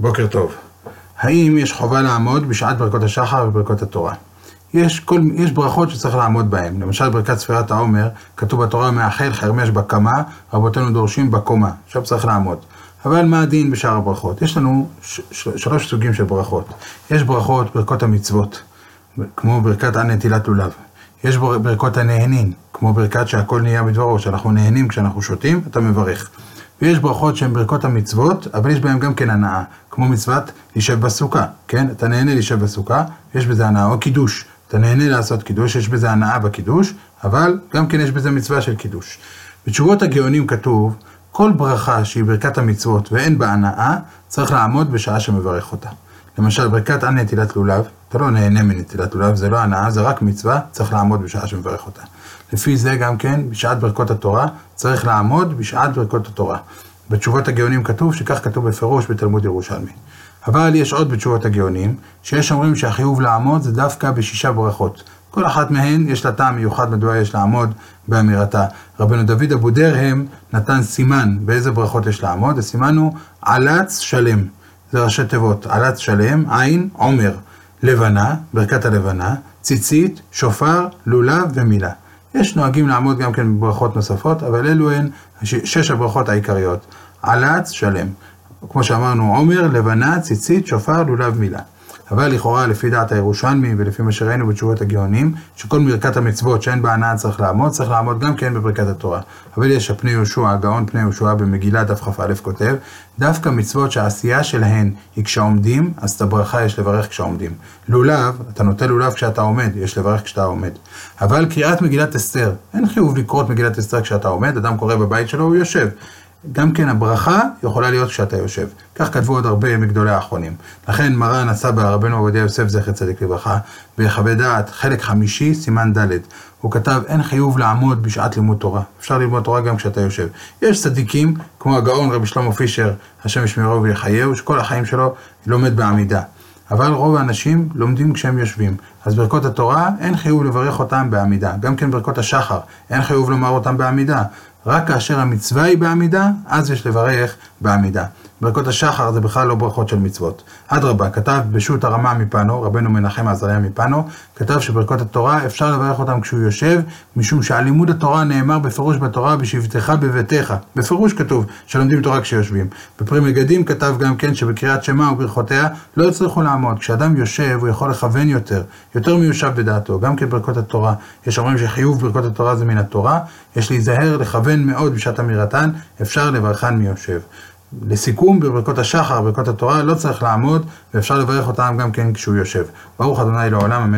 בוקר טוב. האם יש חובה לעמוד בשעת ברכות השחר וברכות התורה? יש ברכות שצריך לעמוד בהן. למשל ברכת ספירת העומר, כתוב בתורה מאחל חרמש בקמה, רבותינו דורשים בקומה. עכשיו צריך לעמוד. אבל מה הדין בשאר הברכות? יש לנו שלוש סוגים של ברכות. יש ברכות המצוות, כמו ברכת על נטילת לולב. יש ברכות הנהנין, כמו ברכת שהכל נהיה בדברו, שאנחנו נהנים כשאנחנו שותים, אתה מברך. ויש ברכות שהן ברכות המצוות, אבל יש בהן גם כן הנאה, כמו מצוות להישב בסוכה, כן? אתה נהנה להישב בסוכה, יש בזה הנאה, או קידוש, אתה נהנה לעשות קידוש, יש בזה הנאה בקידוש, אבל גם כן יש בזה מצווה של קידוש. בתשובות הגאונים כתוב, כל ברכה שהיא ברכת המצוות ואין בה הנאה, צריך לעמוד בשעה שמברך אותה. למשל, ברכת על נטילת לולב, אתה לא נהנה מנטילת לולב, זה לא הנאה, זה רק מצווה, צריך לעמוד בשעה שמברך אותה. לפי זה גם כן, בשעת ברכות התורה, צריך לעמוד בשעת ברכות התורה. בתשובות הגאונים כתוב שכך כתוב בפירוש בתלמוד ירושלמי. אבל יש עוד בתשובות הגאונים, שיש אומרים שהחיוב לעמוד זה דווקא בשישה ברכות. כל אחת מהן יש לה טעם מיוחד מדוע יש לעמוד באמירתה. רבנו דוד אבו דרהם נתן סימן באיזה ברכות יש לעמוד, הסימן הוא עלץ שלם. זה ראשי תיבות, עלץ שלם, עין, עומר, לבנה, ברכת הלבנה, ציצית, שופר, לולב ומילה. יש נוהגים לעמוד גם כן בברכות נוספות, אבל אלו הן שש הברכות העיקריות. עלץ שלם. כמו שאמרנו, עומר, לבנה, ציצית, שופר, לולב, מילה. אבל לכאורה לפי דעת הירושלמי ולפי מה שראינו בתשובות הגאונים, שכל ברכת המצוות שאין בה הנאה צריך לעמוד גם כן בברכת התורה. אבל יש הפני יהושע, הגאון פני יהושע במגילה דף כ"א כותב, דווקא מצוות שהעשייה שלהן היא כשעומדים, אז את הברכה יש לברך כשעומדים. לולב, אתה נוטה לולב כשאתה עומד, יש לברך כשאתה עומד. אבל קריאת מגילת אסתר, אין חיוב לקרוא את מגילת אסתר כשאתה עומד, אדם קורא בבית שלו, הוא יושב. גם כן הברכה יכולה להיות כשאתה יושב. כך כתבו עוד הרבה מגדולי האחרונים. לכן מרן הסבא רבנו עובדיה יוסף זכר צדיק לברכה, בחוות דעת חלק 5 סימן ד', הוא כתב אין חיוב לעמוד בשעת לימוד תורה. אפשר ללמוד תורה גם כשאתה יושב. יש צדיקים כמו הגאון רבי שלמה פישר, השם ישמרו ויחייהו, שכל החיים שלו לומד בעמידה. אבל רוב האנשים לומדים כשהם יושבים. אז ברכות התורה אין חיוב לברך אותם בעמידה. גם כן ברכות השחר אין חיוב לומר אותם בעמידה. רק כאשר המצווה היא בעמידה, אז יש לברך בעמידה. ברכות השחר זה בכלל לא ברכות של מצוות. אדרבה, כתב בשו"ת הרמה מפנו, רבנו מנחם עזריה מפנו, כתב שברכות התורה אפשר לברך אותם כשהוא יושב, משום שעל לימוד התורה נאמר בפירוש בתורה בשבתך בביתך. בפירוש כתוב שלומדים תורה כשיושבים. בפרי מגדים כתב גם כן שבקריאת שמע וברכותיה לא יצטרכו לעמוד. כשאדם יושב הוא יכול לכוון יותר מיושב בדעתו. גם כן ברכות התורה, יש אומרים שחיוב ברכות התורה זה מן התורה, יש להיזהר לכוון מאוד בשעת אמירתן, אפשר לברכן מיושב. לסיכום, בברכות השחר, ברכות התורה, לא צריך לעמוד, ואפשר לברך אותם גם כן כשהוא יושב. ברוך ה' לעולם, אמן.